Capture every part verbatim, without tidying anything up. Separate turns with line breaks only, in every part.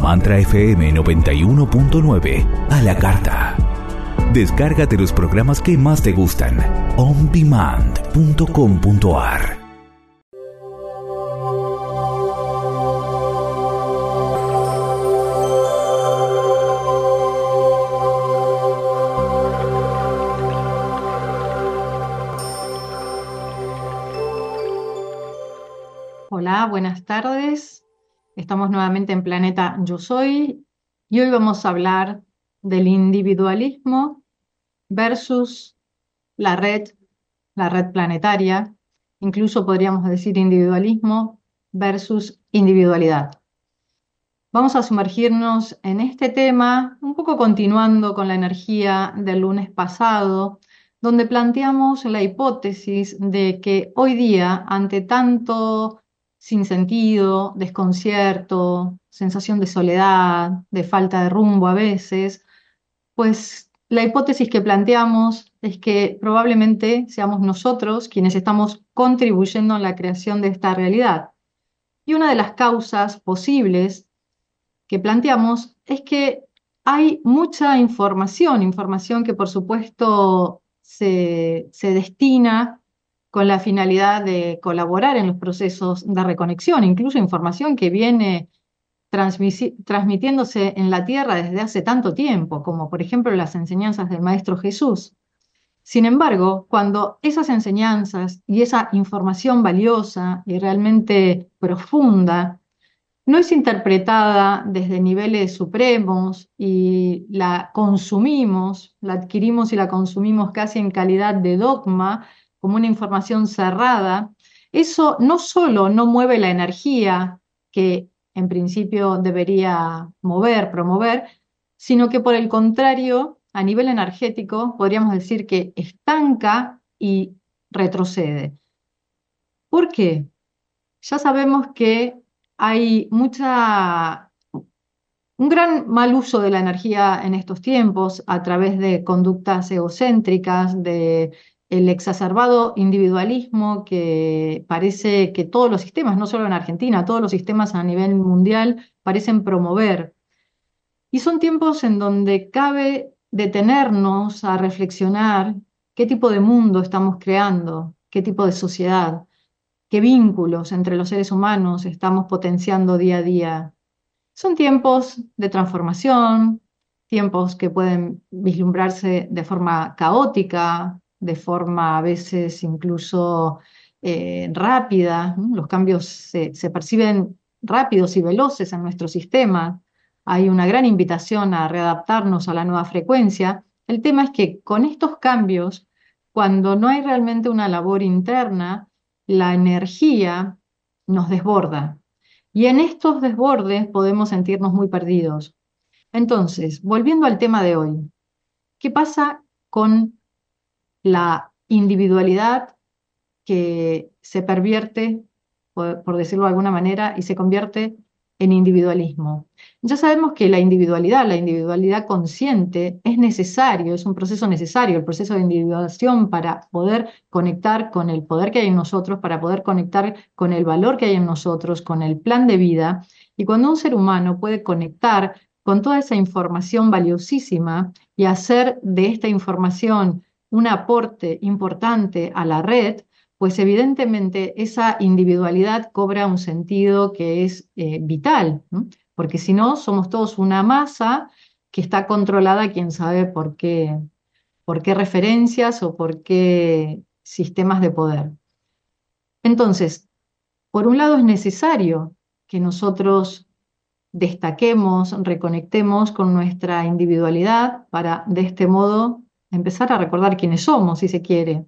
Mantra F M noventa y uno punto nueve a la carta. Descárgate los programas que más te gustan. on demand punto com punto a r.
Hola, buenas tardes. Estamos nuevamente en Planeta Yo Soy y hoy vamos a hablar del individualismo versus la red, la red planetaria. Incluso podríamos decir individualismo versus individualidad. Vamos a sumergirnos en este tema, un poco continuando con la energía del lunes pasado, donde planteamos la hipótesis de que hoy día, ante tanto sinsentido, desconcierto, sensación de soledad, de falta de rumbo a veces, pues la hipótesis que planteamos es que probablemente seamos nosotros quienes estamos contribuyendo a la creación de esta realidad. Y una de las causas posibles que planteamos es que hay mucha información, información que por supuesto se, se destina con la finalidad de colaborar en los procesos de reconexión, incluso información que viene transmitiéndose en la Tierra desde hace tanto tiempo, como por ejemplo las enseñanzas del Maestro Jesús. Sin embargo, cuando esas enseñanzas y esa información valiosa y realmente profunda no es interpretada desde niveles supremos y la consumimos, la adquirimos y la consumimos casi en calidad de dogma, como una información cerrada, eso no solo no mueve la energía que en principio debería mover, promover, sino que por el contrario, a nivel energético, podríamos decir que estanca y retrocede. ¿Por qué? Ya sabemos que hay mucha, un gran mal uso de la energía en estos tiempos a través de conductas egocéntricas, de el exacerbado individualismo que parece que todos los sistemas, no solo en Argentina, todos los sistemas a nivel mundial parecen promover. Y son tiempos en donde cabe detenernos a reflexionar qué tipo de mundo estamos creando, qué tipo de sociedad, qué vínculos entre los seres humanos estamos potenciando día a día. Son tiempos de transformación, tiempos que pueden vislumbrarse de forma caótica, de forma a veces incluso eh, rápida, ¿no? Los cambios se, se perciben rápidos y veloces en nuestro sistema. Hay una gran invitación a readaptarnos a la nueva frecuencia. El tema es que con estos cambios, cuando no hay realmente una labor interna, la energía nos desborda. Y en estos desbordes podemos sentirnos muy perdidos. Entonces, volviendo al tema de hoy, ¿qué pasa con la individualidad que se pervierte, por, por decirlo de alguna manera, y se convierte en individualismo? Ya sabemos que la individualidad, la individualidad consciente, es necesario, es un proceso necesario, el proceso de individuación para poder conectar con el poder que hay en nosotros, para poder conectar con el valor que hay en nosotros, con el plan de vida. Y cuando un ser humano puede conectar con toda esa información valiosísima y hacer de esta información un aporte importante a la red, pues evidentemente esa individualidad cobra un sentido que es eh, vital, ¿no? Porque si no, somos todos una masa que está controlada, quién sabe por qué, por qué referencias o por qué sistemas de poder. Entonces, por un lado es necesario que nosotros destaquemos, reconectemos con nuestra individualidad para de este modo empezar a recordar quiénes somos, si se quiere.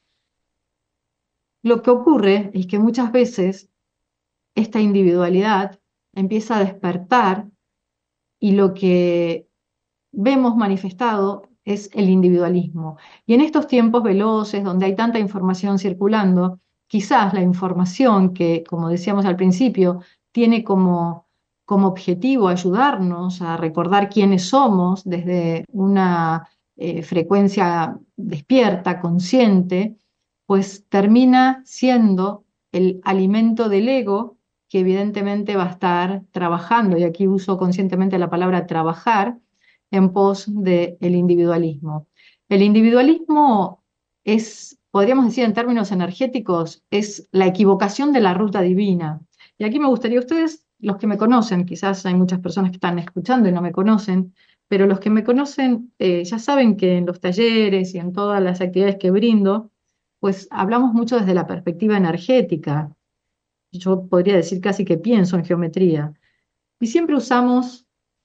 Lo que ocurre es que muchas veces esta individualidad empieza a despertar y lo que vemos manifestado es el individualismo. Y en estos tiempos veloces, donde hay tanta información circulando, quizás la información que, como decíamos al principio, tiene como, como objetivo ayudarnos a recordar quiénes somos desde una eh, frecuencia despierta, consciente, pues termina siendo el alimento del ego que evidentemente va a estar trabajando, y aquí uso conscientemente la palabra trabajar, en pos del individualismo. El individualismo es, podríamos decir en términos energéticos, es la equivocación de la ruta divina. Y aquí me gustaría, ustedes, los que me conocen, quizás hay muchas personas que están escuchando y no me conocen, pero los que me conocen eh, ya saben que en los talleres y en todas las actividades que brindo, pues hablamos mucho desde la perspectiva energética. Yo podría decir casi que pienso en geometría. Y siempre usamos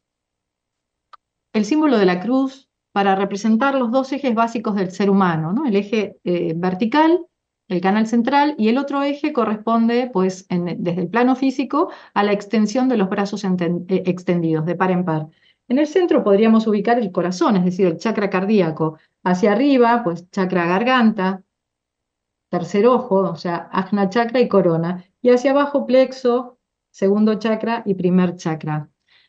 el símbolo de la cruz para representar los dos ejes básicos del ser humano, ¿no? El eje eh, vertical, el canal central, y el otro eje corresponde, pues, en- desde el plano físico, a la extensión de los brazos enten- eh, extendidos, de par en par. En el centro podríamos ubicar el corazón, es decir, el chakra cardíaco. Hacia arriba, pues, chakra garganta, tercer ojo, o sea, ajna chakra y corona. Y hacia abajo, plexo, segundo chakra y primer chakra.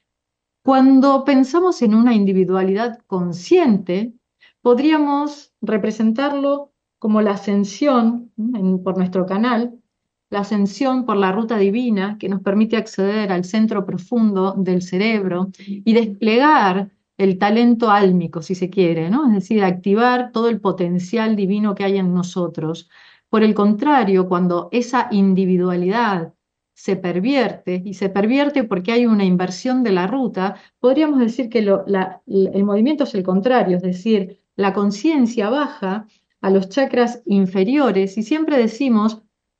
Cuando pensamos en una individualidad consciente, podríamos representarlo como la ascensión, ¿no? en- por nuestro canal, la ascensión por la ruta divina que nos permite acceder al centro profundo del cerebro y desplegar el talento álmico, si se quiere, ¿no? Es decir, activar todo el potencial divino que hay en nosotros. Por el contrario, cuando esa individualidad se pervierte, y se pervierte porque hay una inversión de la ruta, podríamos decir que lo- la- el movimiento es el contrario, es decir, la conciencia baja a los chakras inferiores, y siempre decimos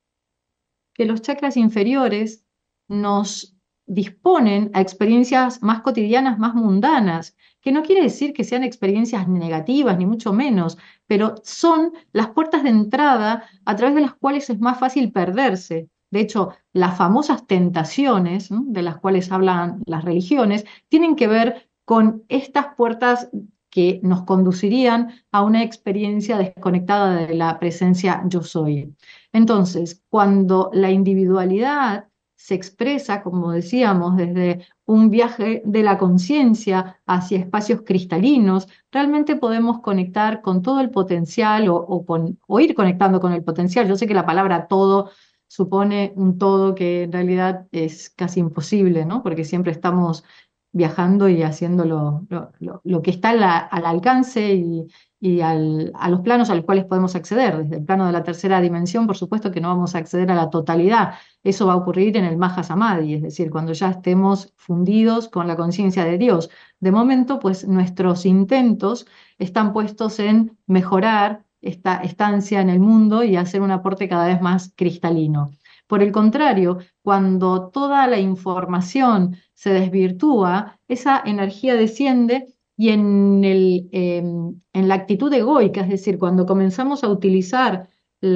que los chakras inferiores nos disponen a experiencias más cotidianas, más mundanas, que no quiere decir que sean experiencias negativas, ni mucho menos, pero son las puertas de entrada a través de las cuales es más fácil perderse. De hecho, las famosas tentaciones, ¿no? de las cuales hablan las religiones, tienen que ver con estas puertas que nos conducirían a una experiencia desconectada de la presencia yo soy. Entonces, cuando la individualidad se expresa, como decíamos, desde un viaje de la conciencia hacia espacios cristalinos, realmente podemos conectar con todo el potencial o, o con- o ir conectando con el potencial. Yo sé que la palabra todo supone un todo que en realidad es casi imposible, ¿no? Porque siempre estamos viajando y haciendo lo, lo- lo- lo que está al, al alcance y, y al- a los planos a los cuales podemos acceder. Desde el plano de la tercera dimensión, por supuesto que no vamos a acceder a la totalidad. Eso va a ocurrir en el Mahasamadhi, es decir, cuando ya estemos fundidos con la conciencia de Dios. De momento, pues nuestros intentos están puestos en mejorar esta estancia en el mundo y hacer un aporte cada vez más cristalino. Por el contrario, cuando toda la información se desvirtúa, esa energía desciende y en el, eh, en la actitud egoica, es decir, cuando comenzamos a utilizar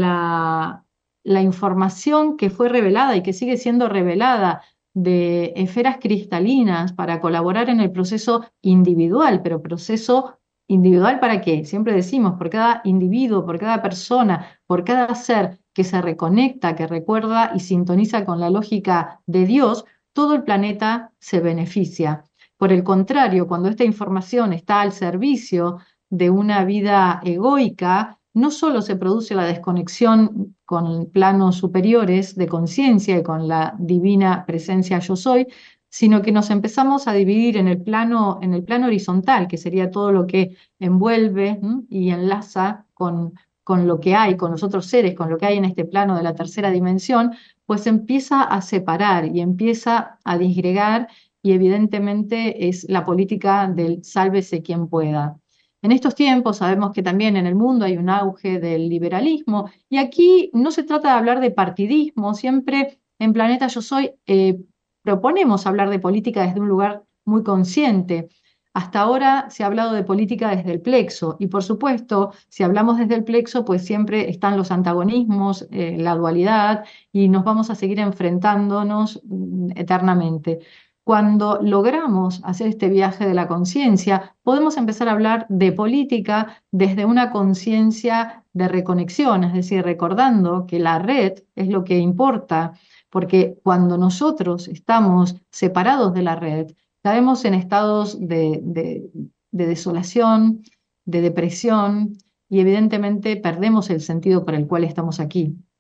la, la información que fue revelada y que sigue siendo revelada de esferas cristalinas para colaborar en el proceso individual, pero proceso individual ¿para qué? Siempre decimos, por cada individuo, por cada persona, por cada ser que se reconecta, que recuerda y sintoniza con la lógica de Dios, todo el planeta se beneficia. Por el contrario, cuando esta información está al servicio de una vida egoica, no solo se produce la desconexión con planos superiores de conciencia y con la divina presencia yo soy, sino que nos empezamos a dividir en el plano, en el plano horizontal, que sería todo lo que envuelve, ¿m? y enlaza con, con lo que hay, con los otros seres, con lo que hay en este plano de la tercera dimensión, pues empieza a separar y empieza a disgregar y evidentemente es la política del sálvese quien pueda. En estos tiempos sabemos que también en el mundo hay un auge del liberalismo y aquí no se trata de hablar de partidismo, siempre en Planeta Yo Soy eh, proponemos hablar de política desde un lugar muy consciente. Hasta ahora se ha hablado de política desde el plexo y por supuesto, si hablamos desde el plexo, pues siempre están los antagonismos, eh, la dualidad y nos vamos a seguir enfrentándonos mm, eternamente. Cuando logramos hacer este viaje de la conciencia, podemos empezar a hablar de política desde una conciencia de reconexión, es decir, recordando que la red es lo que importa, porque cuando nosotros estamos separados de la red, caemos en estados de, de- de desolación, de depresión, y evidentemente perdemos el sentido por el cual estamos aquí.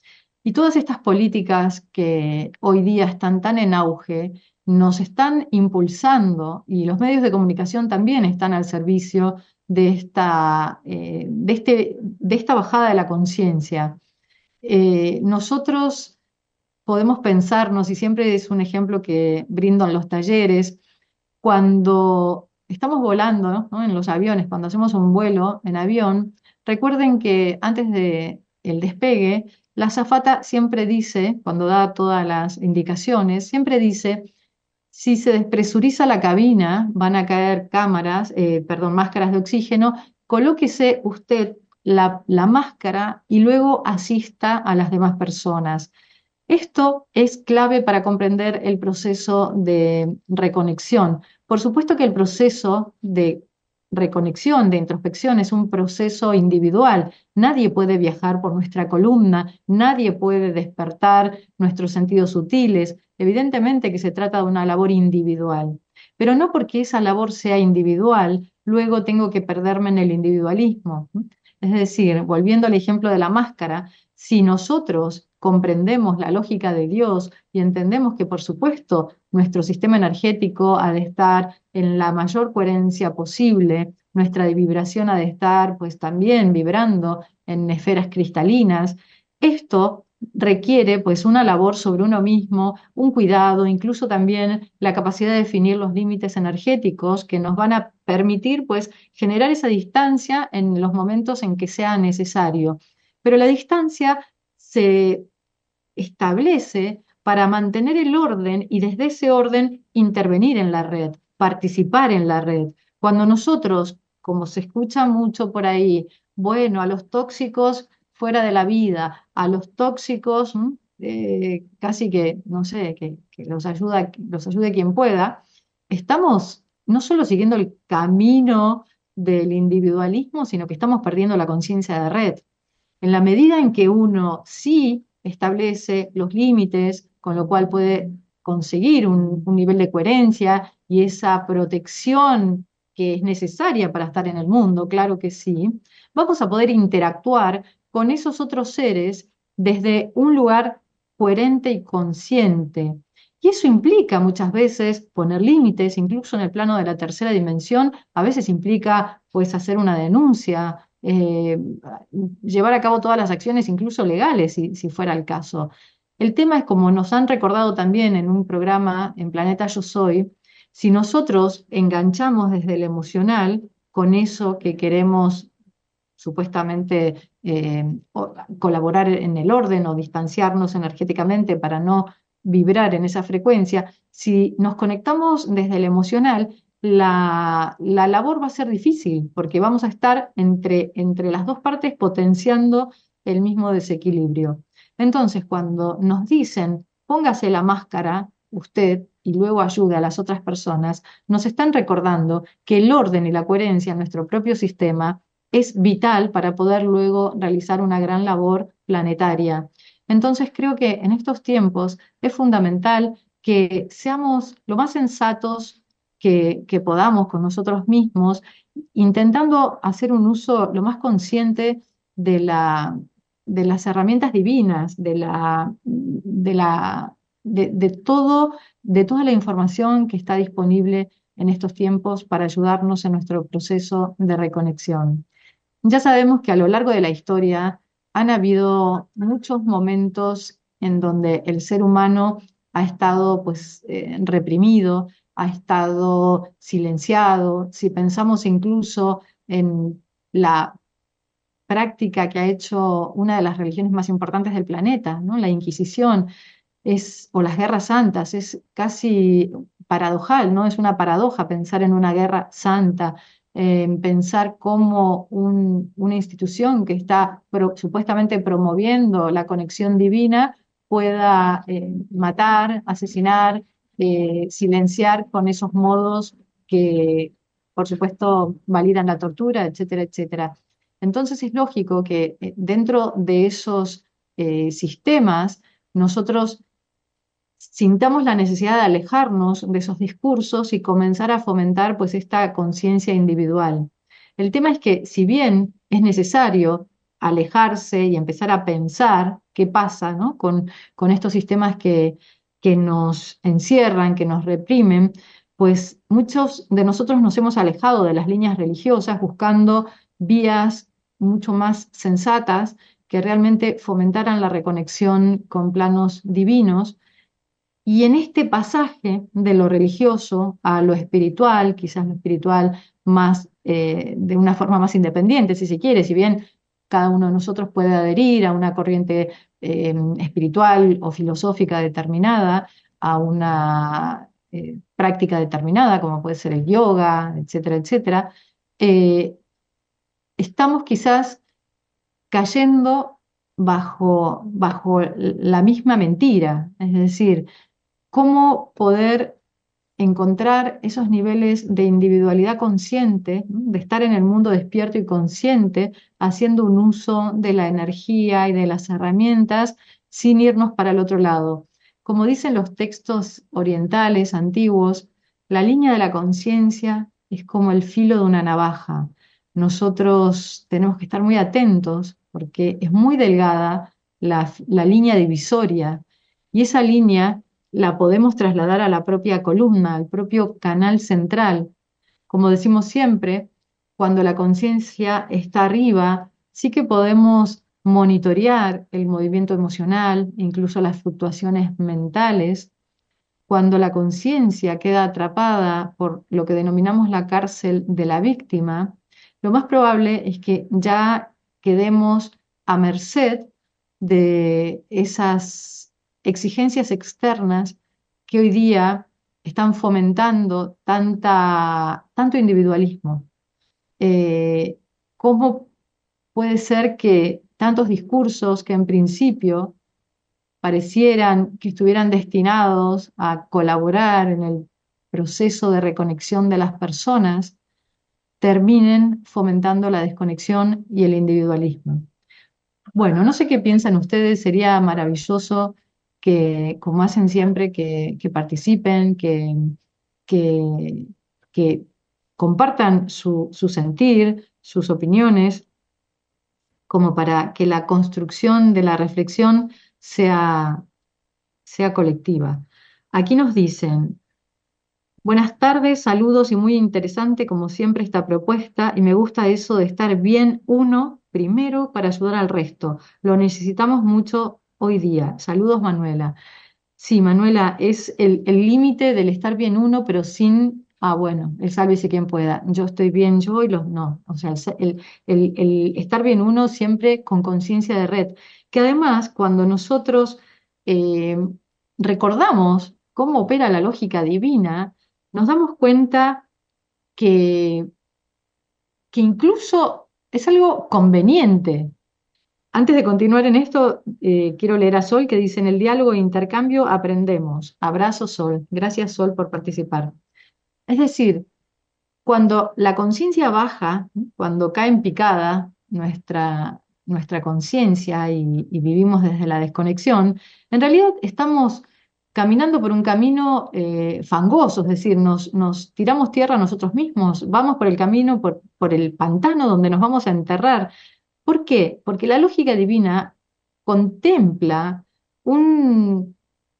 Y todas estas políticas que hoy día están tan en auge nos están impulsando y los medios de comunicación también están al servicio de esta, eh, de este, de esta bajada de la conciencia. Eh, nosotros podemos pensarnos, y siempre es un ejemplo que brindo en los talleres, cuando estamos volando, ¿no? En los aviones, cuando hacemos un vuelo en avión, recuerden que antes de el despegue, la azafata siempre dice, cuando da todas las indicaciones, siempre dice, si se despresuriza la cabina, van a caer cámaras, eh, perdón, máscaras de oxígeno, colóquese usted la, la máscara y luego asista a las demás personas. Esto es clave para comprender el proceso de reconexión. Por supuesto que el proceso de reconexión, de introspección, es un proceso individual. Nadie puede viajar por nuestra columna, nadie puede despertar nuestros sentidos sutiles. Evidentemente que se trata de una labor individual, pero no porque esa labor sea individual, luego tengo que perderme en el individualismo. Es decir, volviendo al ejemplo de la máscara, si nosotros comprendemos la lógica de Dios y entendemos que, por supuesto, nuestro sistema energético ha de estar en la mayor coherencia posible, nuestra vibración ha de estar, pues, también vibrando en esferas cristalinas, esto requiere, pues, una labor sobre uno mismo, un cuidado, incluso también la capacidad de definir los límites energéticos que nos van a permitir, pues, generar esa distancia en los momentos en que sea necesario. Pero la distancia se establece para mantener el orden y desde ese orden intervenir en la red, participar en la red. Cuando nosotros, como se escucha mucho por ahí, bueno, a los tóxicos fuera de la vida, a los tóxicos eh, casi que, no sé, que, que los ayuda, los ayude quien pueda, estamos no solo siguiendo el camino del individualismo, sino que estamos perdiendo la conciencia de red. En la medida en que uno sí establece los límites, con lo cual puede conseguir un, un nivel de coherencia y esa protección que es necesaria para estar en el mundo, claro que sí, vamos a poder interactuar con esos otros seres desde un lugar coherente y consciente. Y eso implica muchas veces poner límites, incluso en el plano de la tercera dimensión, a veces implica pues hacer una denuncia, eh, llevar a cabo todas las acciones, incluso legales, si, si fuera el caso. El tema es, como nos han recordado también en un programa en Planeta Yo Soy, si nosotros enganchamos desde el emocional con eso que queremos supuestamente eh, colaborar en el orden o distanciarnos energéticamente para no vibrar en esa frecuencia, si nos conectamos desde el emocional, la, la labor va a ser difícil porque vamos a estar entre, entre las dos partes potenciando el mismo desequilibrio. Entonces, cuando nos dicen, póngase la máscara usted y luego ayude a las otras personas, nos están recordando que el orden y la coherencia en nuestro propio sistema es vital para poder luego realizar una gran labor planetaria. Entonces creo que en estos tiempos es fundamental que seamos lo más sensatos que, que podamos con nosotros mismos, intentando hacer un uso lo más consciente de la, de las herramientas divinas, de la, de la, de, de todo, de toda la información que está disponible en estos tiempos para ayudarnos en nuestro proceso de reconexión. Ya sabemos que a lo largo de la historia han habido muchos momentos en donde el ser humano ha estado pues eh, reprimido, ha estado silenciado. Si pensamos incluso en la práctica que ha hecho una de las religiones más importantes del planeta, ¿no? La Inquisición, es, o las guerras santas, es casi paradojal, ¿no? Es una paradoja pensar en una guerra santa, eh, pensar cómo un- una institución que está pro- supuestamente promoviendo la conexión divina pueda eh, matar, asesinar, eh, silenciar con esos modos que, por supuesto, validan la tortura, etcétera, etcétera. Entonces es lógico que eh, dentro de esos eh, sistemas nosotros sintamos la necesidad de alejarnos de esos discursos y comenzar a fomentar pues esta conciencia individual. El tema es que si bien es necesario alejarse y empezar a pensar qué pasa, ¿no? con, con estos sistemas que, que nos encierran, que nos reprimen, pues muchos de nosotros nos hemos alejado de las líneas religiosas buscando vías mucho más sensatas que realmente fomentaran la reconexión con planos divinos. Y en este pasaje de lo religioso a lo espiritual, quizás lo espiritual más eh, de una forma más independiente, si se quiere, si bien cada uno de nosotros puede adherir a una corriente eh, espiritual o filosófica determinada, a una eh, práctica determinada, como puede ser el yoga, etcétera, etcétera, eh, estamos quizás cayendo bajo, bajo la misma mentira, es decir, cómo poder encontrar esos niveles de individualidad consciente, ¿no? De estar en el mundo despierto y consciente, haciendo un uso de la energía y de las herramientas sin irnos para el otro lado. Como dicen los textos orientales antiguos, la línea de la conciencia es como el filo de una navaja. Nosotros tenemos que estar muy atentos porque es muy delgada la, la línea divisoria y esa línea la podemos trasladar a la propia columna, al propio canal central. Como decimos siempre, cuando la conciencia está arriba, sí que podemos monitorear el movimiento emocional, incluso las fluctuaciones mentales. Cuando la conciencia queda atrapada por lo que denominamos la cárcel de la víctima, lo más probable es que ya quedemos a merced de esas exigencias externas que hoy día están fomentando tanta, tanto individualismo. Eh, ¿Cómo puede ser que tantos discursos que en principio parecieran que estuvieran destinados a colaborar en el proceso de reconexión de las personas, terminen fomentando la desconexión y el individualismo? Bueno, no sé qué piensan ustedes, sería maravilloso que, como hacen siempre, que, que participen, que, que, que compartan su, su sentir, sus opiniones, como para que la construcción de la reflexión sea, sea colectiva. Aquí nos dicen: buenas tardes, saludos y muy interesante como siempre esta propuesta y me gusta eso de estar bien uno primero para ayudar al resto. Lo necesitamos mucho hoy día. Saludos, Manuela. Sí, Manuela, es el el límite del estar bien uno, pero sin, ah, bueno, el sálvese quien pueda. Yo estoy bien yo y los no. O sea, el, sa- el- el- el estar bien uno siempre con conciencia de red. Que además, cuando nosotros eh, recordamos cómo opera la lógica divina, nos damos cuenta que, que incluso es algo conveniente. Antes de continuar en esto, eh, quiero leer a Sol que dice: en el diálogo e intercambio aprendemos. Abrazo, Sol. Gracias, Sol, por participar. Es decir, cuando la conciencia baja, cuando cae en picada nuestra, nuestra conciencia y, y vivimos desde la desconexión, en realidad estamos caminando por un camino eh, fangoso, es decir, nos, nos tiramos tierra a nosotros mismos, vamos por el camino, por, por el pantano donde nos vamos a enterrar. ¿Por qué? Porque la lógica divina contempla un,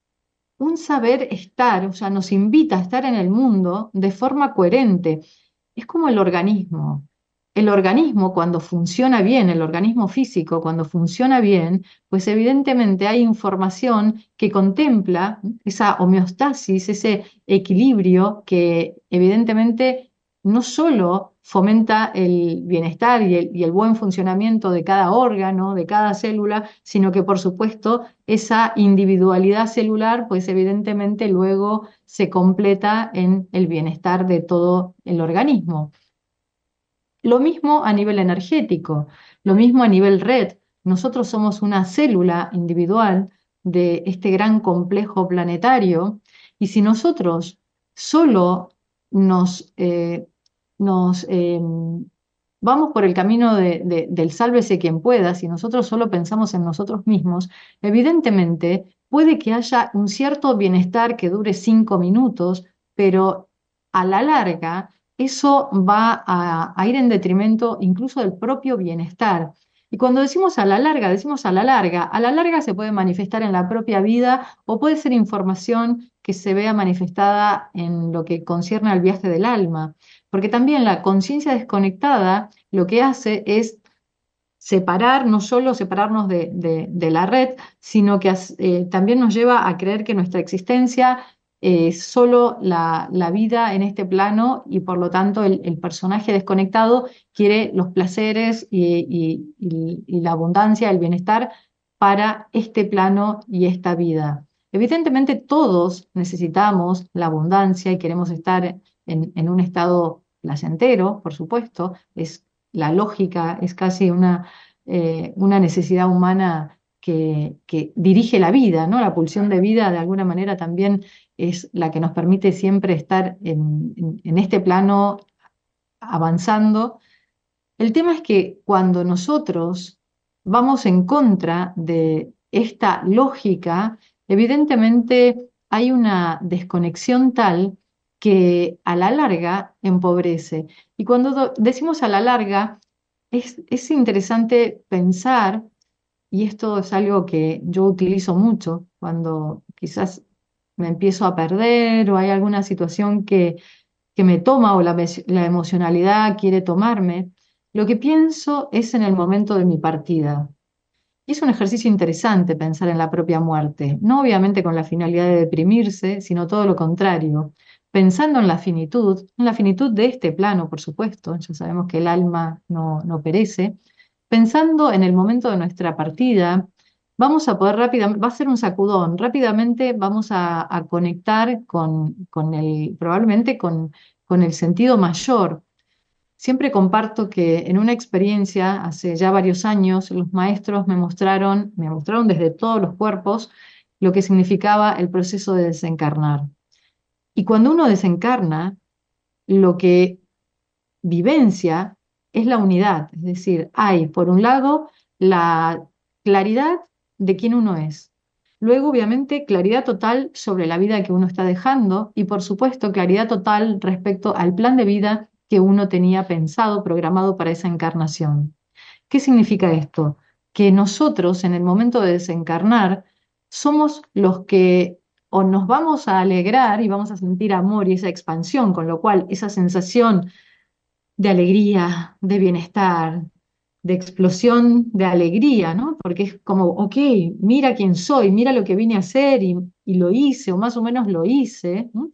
un saber estar, o sea, nos invita a estar en el mundo de forma coherente. Es como el organismo. El organismo, cuando funciona bien, el organismo físico, cuando funciona bien, pues evidentemente hay información que contempla esa homeostasis, ese equilibrio que evidentemente no solo fomenta el bienestar y el, y el buen funcionamiento de cada órgano, de cada célula, sino que por supuesto esa individualidad celular, pues evidentemente luego se completa en el bienestar de todo el organismo. Lo mismo a nivel energético, lo mismo a nivel red. Nosotros somos una célula individual de este gran complejo planetario y si nosotros solo nos, eh, nos eh, vamos por el camino de- de- del sálvese quien pueda, si nosotros solo pensamos en nosotros mismos, evidentemente puede que haya un cierto bienestar que dure cinco minutos, pero a la larga eso va a, a ir en detrimento incluso del propio bienestar. Y cuando decimos a la larga, decimos a la larga. A la larga se puede manifestar en la propia vida o puede ser información que se vea manifestada en lo que concierne al viaje del alma. Porque también la conciencia desconectada lo que hace es separar, no solo separarnos de, de- de la red, sino que eh, también nos lleva a creer que nuestra existencia eh, es solo la, la vida en este plano y por lo tanto el, el personaje desconectado quiere los placeres y, y- y- y la abundancia, el bienestar para este plano y esta vida. Evidentemente todos necesitamos la abundancia y queremos estar en, en un estado placentero, por supuesto, es la lógica, es casi una, eh, una necesidad humana que, que dirige la vida, ¿no? La pulsión de vida de alguna manera también es la que nos permite siempre estar en, en- en este plano avanzando. El tema es que cuando nosotros vamos en contra de esta lógica, evidentemente hay una desconexión tal que a la larga empobrece. Y cuando do- decimos a la larga, es, es interesante pensar, y esto es algo que yo utilizo mucho cuando quizás me empiezo a perder o hay alguna situación que que me toma o la, mes- la emocionalidad quiere tomarme, lo que pienso es en el momento de mi partida. Y es un ejercicio interesante pensar en la propia muerte, no obviamente con la finalidad de deprimirse, sino todo lo contrario, pensando en la finitud, en la finitud de este plano, por supuesto, ya sabemos que el alma no, no perece, pensando en el momento de nuestra partida, vamos a poder rápidamente, va a ser un sacudón, rápidamente vamos a, a conectar con, con el, probablemente con, con el sentido mayor. Siempre comparto que en una experiencia hace ya varios años, los maestros me mostraron, me mostraron desde todos los cuerpos lo que significaba el proceso de desencarnar. Y cuando uno desencarna, lo que vivencia es la unidad, es decir, hay por un lado la claridad de quién uno es. Luego, obviamente, claridad total sobre la vida que uno está dejando y, por supuesto, claridad total respecto al plan de vida que uno tenía pensado, programado para esa encarnación. ¿Qué significa esto? Que nosotros, en el momento de desencarnar, somos los que o nos vamos a alegrar y vamos a sentir amor y esa expansión, con lo cual esa sensación de alegría, de bienestar, de explosión de alegría, ¿no? Porque es como, ok, mira quién soy, mira lo que vine a hacer y, y lo hice, o más o menos lo hice, ¿no?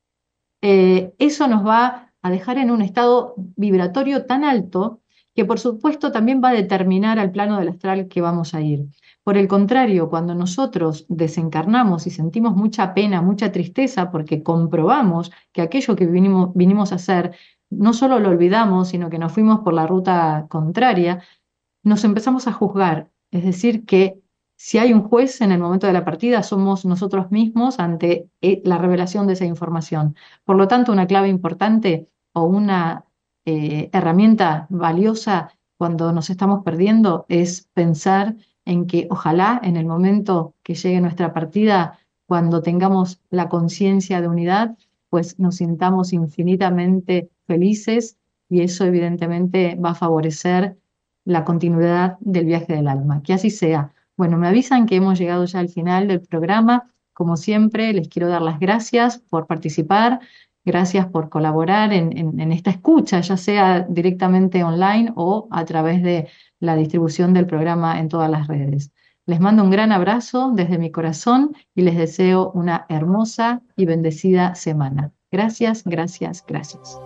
Eh, eso nos va a dejar en un estado vibratorio tan alto que por supuesto también va a determinar al plano del astral que vamos a ir. Por el contrario, cuando nosotros desencarnamos y sentimos mucha pena, mucha tristeza, porque comprobamos que aquello que vinimos, vinimos a hacer no solo lo olvidamos, sino que nos fuimos por la ruta contraria, nos empezamos a juzgar. Es decir, que si hay un juez en el momento de la partida, somos nosotros mismos ante eh, la revelación de esa información. Por lo tanto, una clave importante o una eh, herramienta valiosa cuando nos estamos perdiendo es pensar en que ojalá en el momento que llegue nuestra partida, cuando tengamos la conciencia de unidad, pues nos sintamos infinitamente felices y eso evidentemente va a favorecer la continuidad del viaje del alma. Que así sea. Bueno, me avisan que hemos llegado ya al final del programa. Como siempre, les quiero dar las gracias por participar, gracias por colaborar en, en- en esta escucha, ya sea directamente online o a través de la distribución del programa en todas las redes. Les mando un gran abrazo desde mi corazón y les deseo una hermosa y bendecida semana. Gracias, gracias, gracias.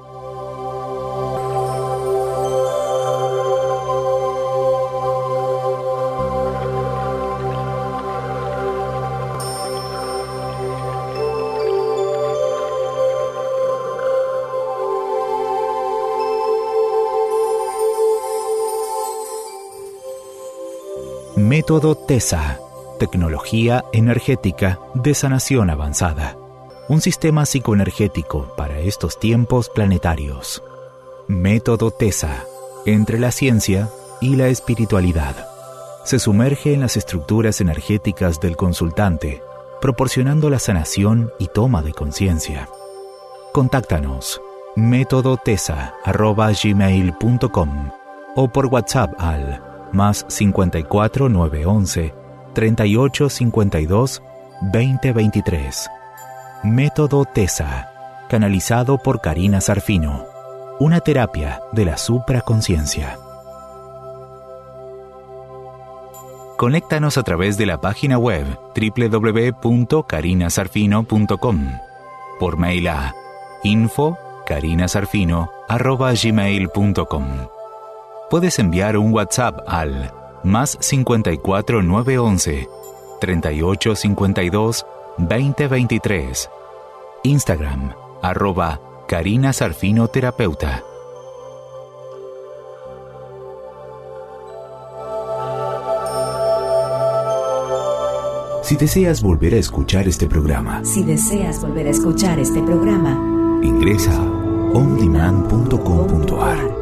Método TESA, tecnología energética de sanación avanzada. Un sistema psicoenergético para estos tiempos planetarios. Método TESA, entre la ciencia y la espiritualidad. Se sumerge en las estructuras energéticas del consultante, proporcionando la sanación y toma de conciencia. Contáctanos método tesa arroba gmail punto com o por WhatsApp al más cincuenta y cuatro nueve once treinta y ocho cincuenta y dos veinte veintitrés. Método TESA, canalizado por Karina Zarfino, una terapia de la supraconsciencia. Conéctanos a través de la página web doble u doble u doble u punto karina zarfino punto com, por mail a info karina zarfino arroba gmail punto com. Puedes enviar un WhatsApp al más cincuenta y cuatro nueve once treinta y ocho cincuenta y dos veinte veintitrés. Instagram, arroba Karina Zarfino Terapeuta. Si deseas volver a escuchar este programa,
Si deseas volver a escuchar este programa,
ingresa a on demand punto com punto a r.